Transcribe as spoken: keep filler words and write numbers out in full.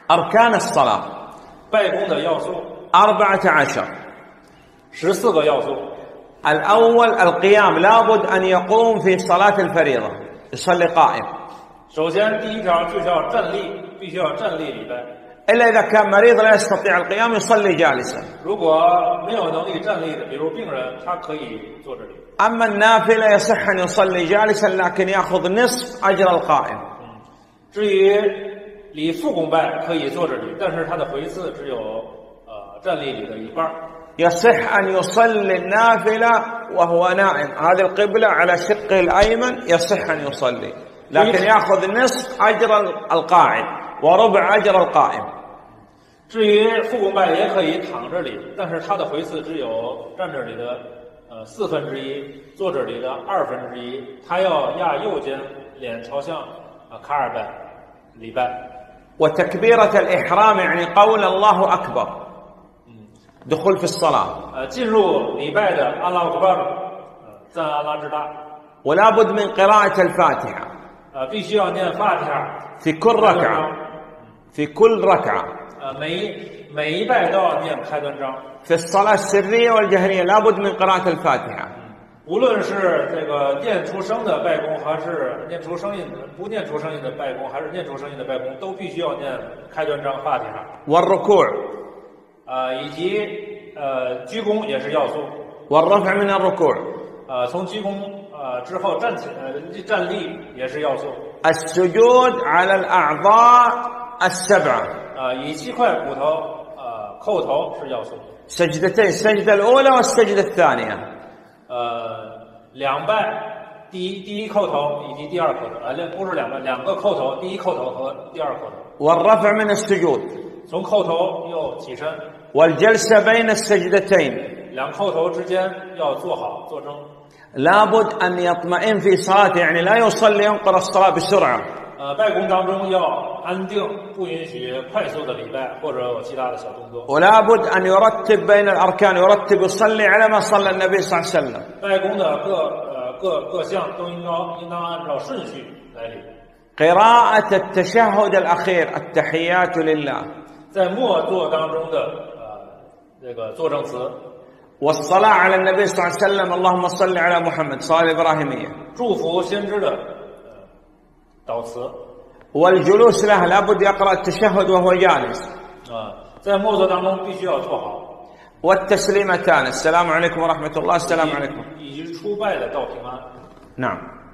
أركان الصلاة 拜功的要素 أربعة عشر 十四个要素。 الأول القيام لابد أن يقوم في صلاة الفريضة يصلي قائم 首先，第一条就是要站立，必须要站立礼拜。 إلا إذا كان مريض لا يستطيع القيام يصلي جالسا 如果没有能力站立的，比如病人，他可以坐这里。 أما النافلة يصح أن يصلي جالسا لكن يأخذ نصف أجر القائم 至于礼复功拜可以坐这里，但是他的回次只有呃站立礼的一半。 يصح أن يصلي النافلة وهو نائم هذه القبلة على شقه الأيمن يصح أن يصلي لكن يأخذ نصف أجر القاعد وربع أجر القائم 至于复功拜也可以躺这里，但是他的回次只有站这里的呃四分之一，坐这里的二分之一。他要压右肩，脸朝向啊卡尔拜礼拜。 وتكبيرة الإحرام يعني قول الله أكبر دخول في الصلاة 呃，进入礼拜的阿拉伯巴尔，赞安拉之大。 ولا بد من قراءة الفاتحة 呃，必须要念法提哈。 في كل ركعة في كل ركعة 呃，每一每一拜都要念开端章。 في الصلاة السرية والجهرية لا بد من قراءة الفاتحة 无论是这个念出声的拜功，还是念出声音的不念出声音的拜功，还是念出声音的拜功，都必须要念开端章法提哈。 والركوع 呃，以及呃鞠躬也是要素。 والرفع من الركوع 呃，从鞠躬呃之后站起呃站立也是要素。 السجود على الأعضاء السبعة 呃，以七块骨头呃叩头是要素。 سجدتين السجدة الأولى والسجدة الثانية 呃，两拜，第一第一叩头以及第二叩头，呃，不是两拜，两个叩头，第一叩头和第二叩头。 والرفع من السجود 从叩头又起身， والجلسة بين السجدتين 两叩头之间要坐好坐正。 لابد أن يطمئن في صلاته يعني لا يصلي ينقر الصلاة بسرعة 呃，拜功当中要安定，不允许快速的礼拜或者有其他的小动作。 ولابد أن يرتب بين الأركان يرتب يصلي على ما صلى النبي صلى الله عليه وسلم 拜功的各呃各各项都应当应当按照顺序来礼。 قراءة التشهد الأخير التحيات لله 在默坐当中的呃这个作证词， والصلاة على النبي صلى الله عليه وسلم اللهم صل على محمد صلاة الإبراهيمية 祝福先知的呃祷词。 والجلوس له لابد يقرأ التشهد وهو جالس 啊，在默坐当中必须要坐好。 والتسليمتان السلام عليكم ورحمة الله السلام عليكم 以及出拜的道平安。 نعم